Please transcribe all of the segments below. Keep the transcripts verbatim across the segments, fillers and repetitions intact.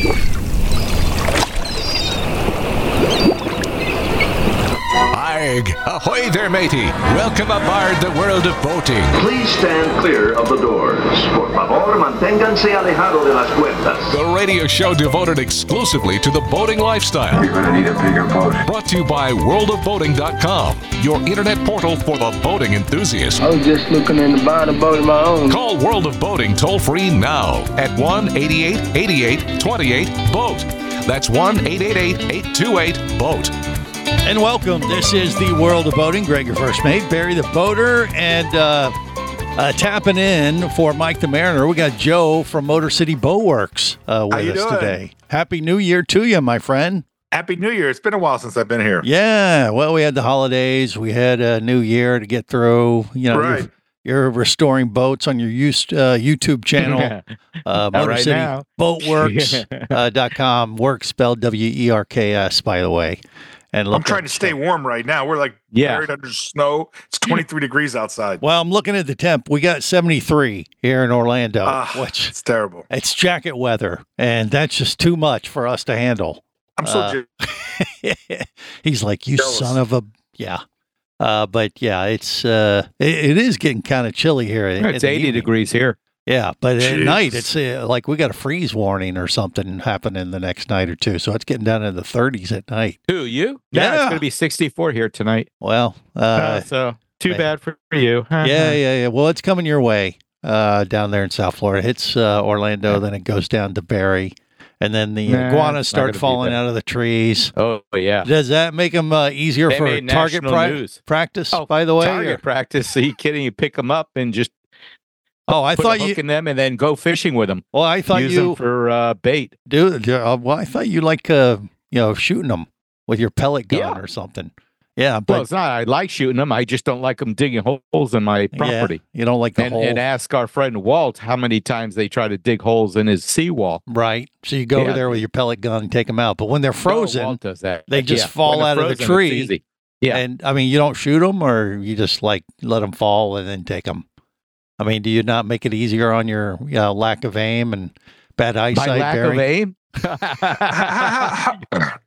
Aig, ahoy there, matey. Welcome aboard the world of boating. Please stand clear of the doors. Por favor, manténganse alejado de las puertas. The radio show devoted exclusively to the boating lifestyle. You're gonna need a bigger boat. Brought to you by world of boating dot com, your internet portal for the boating enthusiast. I was just looking into buying a boat of my own. Call World of Boating toll free now at one eighty-eight eighty-eight twenty-eight boat. That's one eight eight eight eight two eight boat. And welcome. This is the World of Boating. Greg, your first mate, Barry the Boater, and uh, uh, tapping in for Mike the Mariner. We got Joe from Motor City Boat Works uh, with How you us doing? today. Happy New Year to you, my friend. Happy New Year. It's been a while since I've been here. Yeah. Well, we had the holidays. We had a new year to get through. You know, Right. you're, you're restoring boats on your used, uh, YouTube channel, uh, Motor right City now. Boat Works uh, dot com. Works spelled W E R K S, by the way. And I'm look trying at- to stay warm right now. We're like Yeah. buried under snow. It's twenty-three degrees outside. Well, I'm looking at the temp. We got seventy-three here in Orlando, Ah, which it's terrible. it's jacket weather, and that's just too much for us to handle. I'm so Uh, j- He's like, you Jealous. son of a, yeah. Uh, but yeah, it's uh, it, it is getting kind of chilly here. in It's the eighty evening. degrees here. Yeah, but at Jeez. night it's uh, like we got a freeze warning or something happening the next night or two. So it's getting down into the thirties at night. Who, you? Yeah. It's going to be sixty-four here tonight. Well, uh, Uh, so too man. bad for you. yeah, yeah, yeah. Well, it's coming your way uh, down there in South Florida. It hits uh, Orlando, then it goes down to Barry, and then the Nah, iguanas it's not start gonna be falling there. out of the trees. Oh, yeah. Does that make them uh, easier They for made target national pri- news. practice? Oh, by the way, Target or- practice. Are you kidding? You pick them up and just oh, I put thought a hook you. in them and then go fishing with them. Well, I thought Use you them for uh, bait. do. do- uh, Well, I thought you like uh, you know shooting them with your pellet gun Yeah. or something. Yeah, Well, but it's not. I like shooting them. I just don't like them digging holes in my property. yeah, you don't like the and, hole, and ask our friend Walt how many times they try to dig holes in his seawall. right? So you go over Yeah. there with your pellet gun and take them out. But when they're No, frozen, Walt does that. they just Yeah, fall when they're out of the frozen, tree. it's easy. Yeah. And I mean, you don't shoot them, or you just like let them fall and then take them. I mean, do you not make it easier on your you know, lack of aim and bad eyesight, My lack Barry? of aim. how,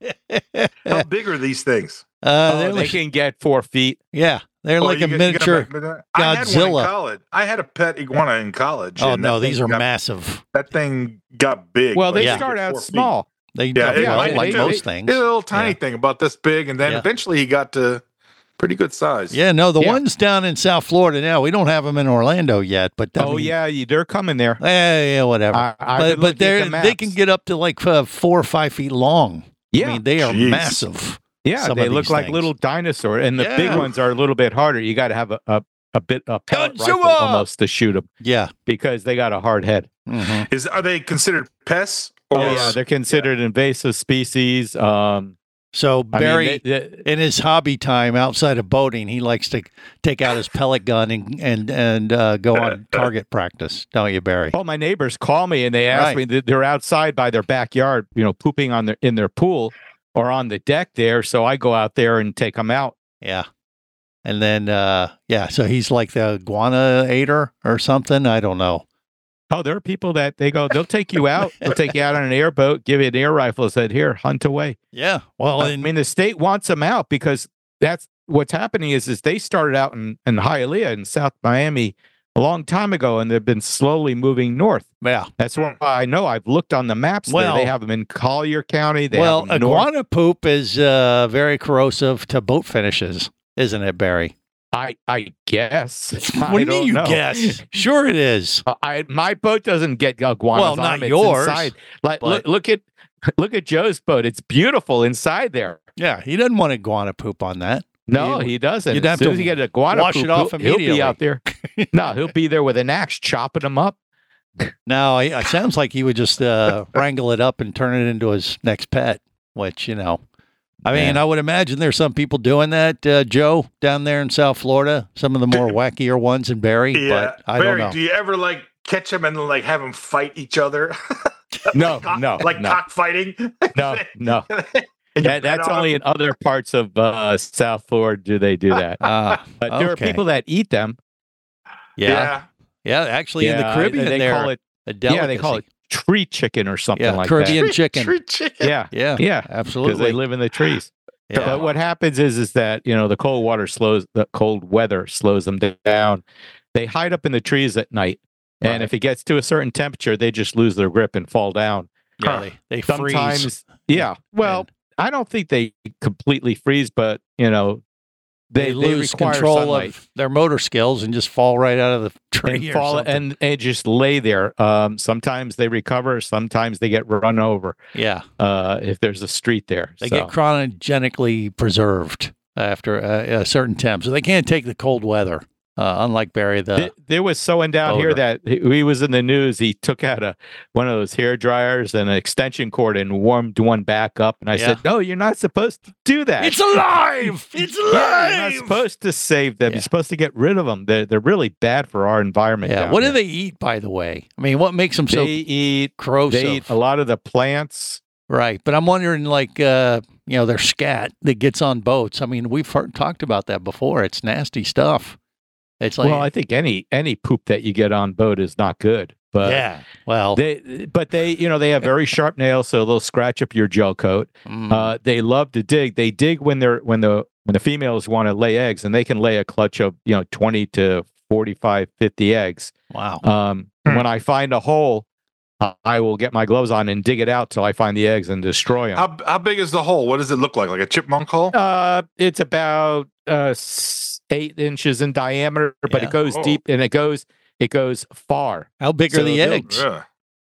how big are these things? Uh, Oh, they're they like, can get four feet. yeah, they're Oh, like you a get- you miniature. gotta- I had one Godzilla. in college. I had a pet iguana in college. Oh and no, that these thing are got- massive. That thing got big. Well, they like, start four out feet. small. They Yeah, well, yeah, like mine too. most It- things. It's a little tiny Yeah. thing about this big, and then Yeah. eventually he got to pretty good size. Yeah, no, the Yeah. ones down in South Florida now, we don't have them in Orlando yet, but I Oh mean, yeah, you, they're coming there. yeah, yeah, whatever. I, I've but been but looking at they're the they maps. can get up to like uh, four or five feet long. Yeah, I mean, they are Jeez. massive. yeah, some they of look these like things. little dinosaurs, and the big Yeah. ones are a little bit harder. You got to have a, a a bit a pellet rifle Godzilla! almost to shoot them Yeah. because they got a hard head. hmm Is are they considered pests? Oh Or yeah, they're considered invasive species. Um, So I Barry, mean, they, they, in his hobby time outside of boating, he likes to take out his pellet gun and and and uh, go on target practice, don't you, Barry? oh, my neighbors call me and they ask Right. me that they're outside by their backyard, you know, pooping on their in their pool or on the deck there. So I go out there and take them out. Yeah. And then, uh, yeah, so he's like the iguana eater or something. I don't know. Oh, there are people that they go, they'll take you out. They'll take you out on an airboat, give you an air rifle, said, here, hunt away. Yeah. Well, I and, mean, the state wants them out because that's what's happening is, is they started out in, in Hialeah in South Miami a long time ago, and they've been slowly moving north. yeah. That's why I know. I've looked on the maps. Well- there. They have them in Collier County. They Well, have them north. iguana poop is uh, very corrosive to boat finishes, isn't it, Barry? I I guess. What I do you don't mean you know. guess? Sure it is. Uh, I my boat doesn't get iguanas. Well, on not them. It's yours, inside. Like but- look, look at look at Joe's boat. It's beautiful inside there. Yeah, he doesn't want iguana poop on that. No, You- he doesn't. you'd as have soon to as you get an iguana wash poop, it off he'll, he'll be immediately. out there. No, he'll be there with an axe chopping them up. No, it sounds like he would just uh, wrangle it up and turn it into his next pet, which, you know, I mean, Yeah. I would imagine there's some people doing that, uh, Joe, down there in South Florida, some of the more wackier ones in Barry, Yeah, but I Barry, don't know. do you ever like catch them and then like have them fight each other? No, Cock- no, like no. cockfighting. No, no. And you That, bet that's on only 'em? in other parts of uh, South Florida do they do that. Ah, But there are okay. people that eat them. yeah. yeah. Actually, in the Yeah, Caribbean, they they're call it. a Yeah, they call delicacy. tree chicken or something Yeah, like Caribbean that. chicken. Tree chicken. Yeah, Yeah, yeah, absolutely. because they live in the trees. Yeah. But what happens is, is that you know the cold water slows the cold weather slows them down. They hide up in the trees at night, and Right. if it gets to a certain temperature, they just lose their grip and fall down. Yeah, they, they freeze. Sometimes, yeah. Well, And I don't think they completely freeze, but you know, they, they, they lose require control sunlight of their motor skills and just fall right out of the tree and or fall something. and, and just lay there. Um, sometimes they recover. Sometimes they get run over. yeah, Uh, if there's a street there, they So, get cryogenically preserved after a, a certain temp, so they can't take the cold weather. Uh, unlike Barry, the Th- there was someone down here odor. that he he was in the news. He took out a one of those hair dryers and an extension cord and warmed one back up. And I Yeah. said, "No, you're not supposed to do that. it's alive. It's alive. Yeah, you're not supposed to save them. Yeah. You're supposed to get rid of them. They're they're really bad for our environment." Yeah. down What do here. they eat, by the way? I mean, what makes them so They eat. corrosive? They eat a lot of the plants. Right. But I'm wondering, like, uh, you know, their scat that gets on boats. I mean, we've heard, talked about that before. It's nasty stuff. It's like, well, I think any any poop that you get on boat is not good. But yeah. Well, they but they you know they have very sharp nails, so they'll scratch up your gel coat. mm, Uh, they love to dig. They dig when they're when the when the females want to lay eggs, and they can lay a clutch of you know twenty to forty-five, fifty eggs. wow. Um, Hmm. When I find a hole, I- I will get my gloves on and dig it out till I find the eggs and destroy them. How how big is the hole? What does it look like? Like a chipmunk hole? Uh, it's about uh s- eight inches in diameter, but Yeah. it goes Oh. deep and it goes it goes far. How big so are the they'll- eggs? Yeah.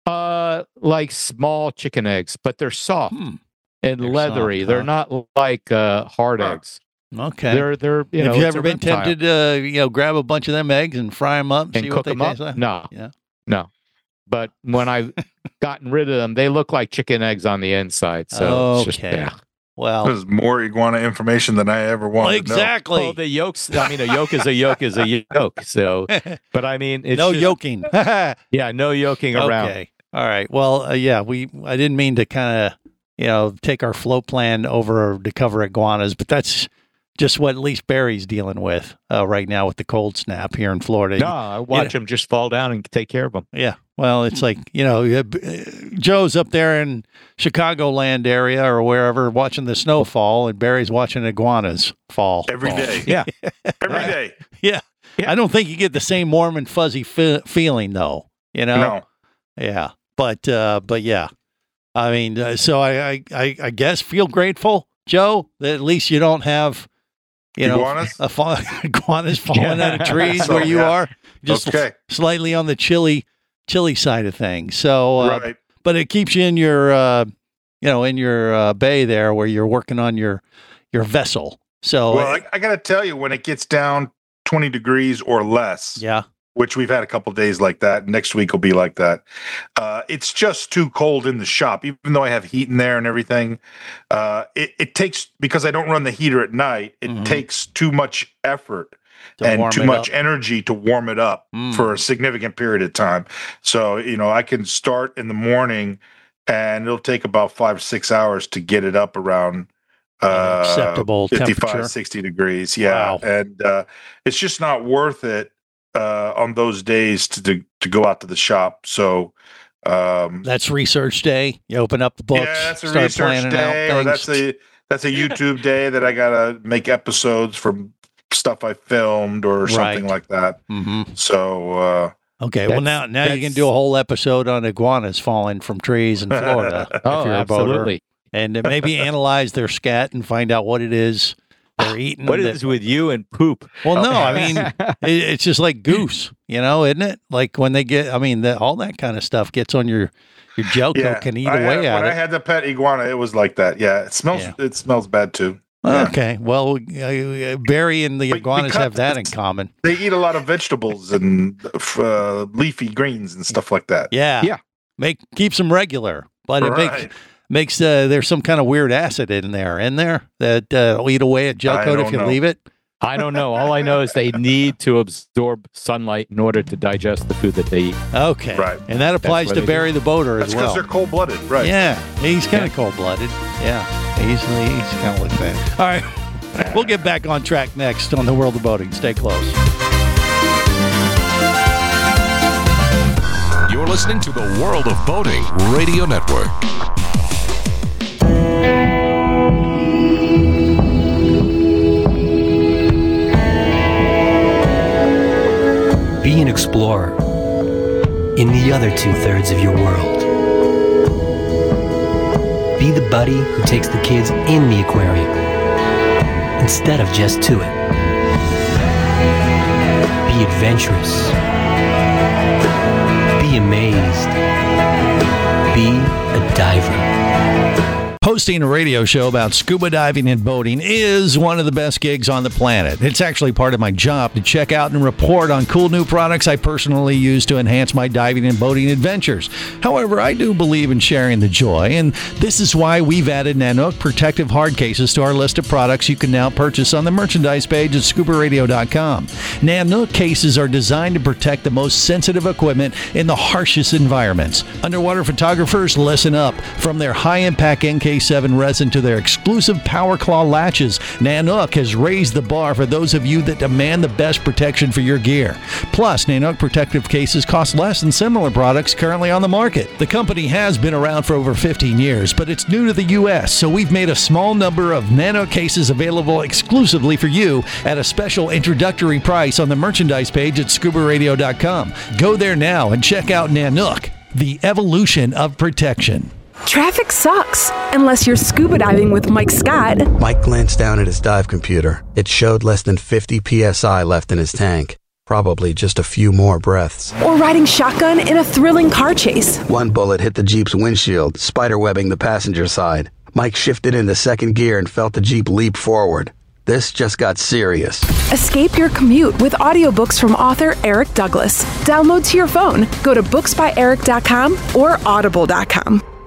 Uh, like small chicken eggs, but they're soft Hmm. and They're leathery. soft, They're huh? not like uh hard Huh. eggs. Okay. They're they're you know. Have you it's ever a been reptile. tempted to, you know, grab a bunch of them eggs and fry them up and, and see cook what they them up? taste like? No, Yeah. no. But when I've gotten rid of them, they look like chicken eggs on the inside. So it's just, Okay. yeah. Well, There's more iguana information than I ever well, wanted to know. exactly. Well, the yolks. I mean, a yolk is a yolk is a yolk. So, but I mean, it's no just- yoking. Yeah, no yoking around. Okay. All right. Well, uh, yeah, we. I didn't mean to kind of, you know, take our float plan over to cover iguanas, but that's just what at least Barry's dealing with uh, right now with the cold snap here in Florida. No, I watch them just fall down and take care of them. Yeah. Well, it's like, you know, uh, Joe's up there in Chicagoland area or wherever watching the snow fall, and Barry's watching iguanas fall. Every fall. day. Yeah, Every day. Yeah. Yeah. I don't think you get the same warm and fuzzy fe- feeling, though. You know? No. Yeah. But, uh, but yeah. I mean, uh, so I, I, I, I guess feel grateful, Joe, that at least you don't have, you know, Iguanas? a fa- iguanas falling out of trees So, where you yeah. are. Just Okay. slightly on the chilly, chilly side of things. So, uh, Right. but it keeps you in your, uh, you know, in your uh, bay there where you're working on your, your vessel. So, Well, I, I got to tell you, when it gets down twenty degrees or less, yeah, which we've had a couple days like that, next week will be like that. Uh, it's just too cold in the shop, even though I have heat in there and everything. Uh, it, it takes, because I don't run the heater at night, it Mhm. takes too much effort to warm and too it much up. energy to warm it up Mm. for a significant period of time. So, you know, I can start in the morning and it'll take about five, six hours to get it up around uh, acceptable fifty-five, temperature. sixty degrees. Yeah. Wow. And uh, it's just not worth it uh, on those days to, to, to go out to the shop. So, um, That's research day. You open up the books, yeah, that's a start research planning day, out or things. that's a that's a YouTube day that I gotta make episodes from stuff I filmed or something Right. like that. hmm So uh, Okay, well now That's- now you can that's- do a whole episode on iguanas falling from trees in Florida. if oh, you're a boater. absolutely. And then maybe analyze their scat and find out what it is they're eating. What that- is with you and poop? Well, no, I mean it, it's just like goose, you know, isn't it? Like when they get, I mean, the, all that kind of stuff gets on your your gel coat, yeah, can eat I away had, at when it. I had the pet iguana, it was like that. Yeah, it smells. Yeah. It smells bad too. Yeah. Okay, well, uh, Barry and the Be- iguanas have that in because- common. They eat a lot of vegetables and uh, leafy greens and stuff like that. Yeah, Yeah. Make keeps them regular, but it makes Right. makes uh, there's some kind of weird acid in there, in there that uh, will eat away at gel I coat if don't you know. leave it. I don't know. All I know is they need to absorb sunlight in order to digest the food that they eat. Okay, Right. and that applies what to they do. Barry the boater That's as because well. they're cold blooded, right? Yeah, he's kind of cold blooded. Yeah, he's he's kind of like that. All right, we'll get back on track next on the World of Boating. Stay close. You're listening to the World of Boating Radio Network. Be an explorer in the other two-thirds of your world. Be the buddy who takes the kids in the aquarium instead of just to it. Be adventurous. Be amazed. Be a diver. Hosting a radio show about scuba diving and boating is one of the best gigs on the planet. It's actually part of my job to check out and report on cool new products I personally use to enhance my diving and boating adventures. However, I do believe in sharing the joy, and this is why we've added Nanook protective hard cases to our list of products you can now purchase on the merchandise page at scuba radio dot com. Nanook cases are designed to protect the most sensitive equipment in the harshest environments. Underwater photographers, listen up. From their high-impact N K seven resin to their exclusive Power Claw latches, Nanook has raised the bar for those of you that demand the best protection for your gear. Plus, Nanook protective cases cost less than similar products currently on the market. The company has been around for over fifteen years, but it's new to the U S, so we've made a small number of Nanook cases available exclusively for you at a special introductory price on the merchandise page at scuba radio dot com. Go there now and check out Nanook, the evolution of protection. Traffic sucks, unless you're scuba diving with Mike Scott. Mike glanced down at his dive computer. It showed less than fifty P S I left in his tank. Probably just a few more breaths. Or riding shotgun in a thrilling car chase. One bullet hit the Jeep's windshield, spiderwebbing the passenger side. Mike shifted into second gear and felt the Jeep leap forward. This just got serious. Escape your commute with audiobooks from author Eric Douglas. Download to your phone. Go to books by eric dot com or audible dot com.